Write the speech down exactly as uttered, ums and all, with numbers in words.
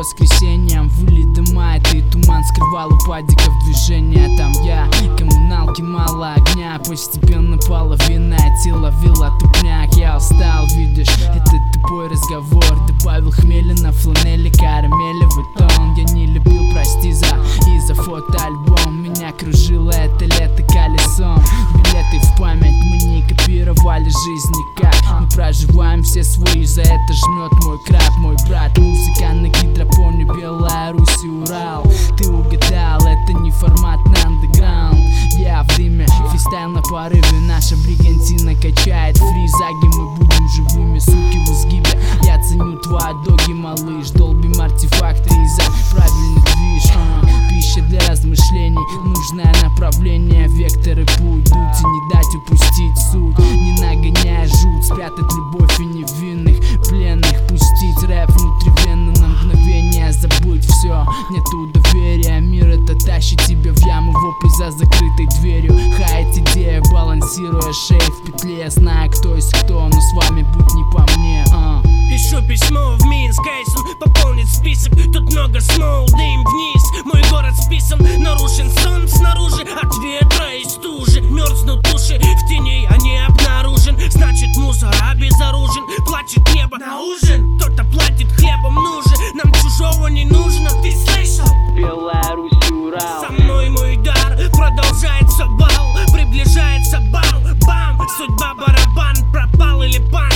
воскресеньям выли дыма, это и туман скрывал у падиков движения. Там я, коммуналки мало огня, постепенно половина тела ловила тупняк. Я устал, видишь, это тупой разговор. Добавил хмеля на фланели, карамелевый тон. Я не любил, прости за и за фотоальбом. Меня кружило это лето колесом. Билеты в память мы не копировали жизнь никак. Мы проживаем все свои, за это жмет мой краб. Мой брат, музыка на гидропоне, Белая Русь и Урал. Ты угадал, это не формат на андеграунд. Я в дыме, фристайл на порыве, наша бригантина качает фризаги. Мы будем живыми, суки в изгибе. Я ценю твои доги, малыш, долбим артефакты и за правильный движ. uh, Пища для размышлений, нужное направление, векторы путь. Дуть и не дать упустить суть, не нагоняя жуть, спрятать любовь и невинных пленных. Пустить рэп внутривенно на мгновение, забыть все, нету доверия. Мир это тащит тебя в яму, вопли за закрытой дверью. Хаять идея, балансируя шею в петле. Я знаю, кто есть кто, но с вами будь не по мне. uh. Пишу письмо в Минск, Эйсон пополнит список. Тут много смол, дым вниз. Мой город списан, нарушен сон снаружи. От ветра и стужи мерзнут уши, в тени я не обнаружен. Значит мусор обезоружен, плачет небо на ужин. Кто-то платит хлебом нужен, нам чужого не нужно. Ты слышал? Белая Русь и Урал. Со мной мой дар, продолжается бал. Приближается бал, бам. Судьба барабан, пропал или пан.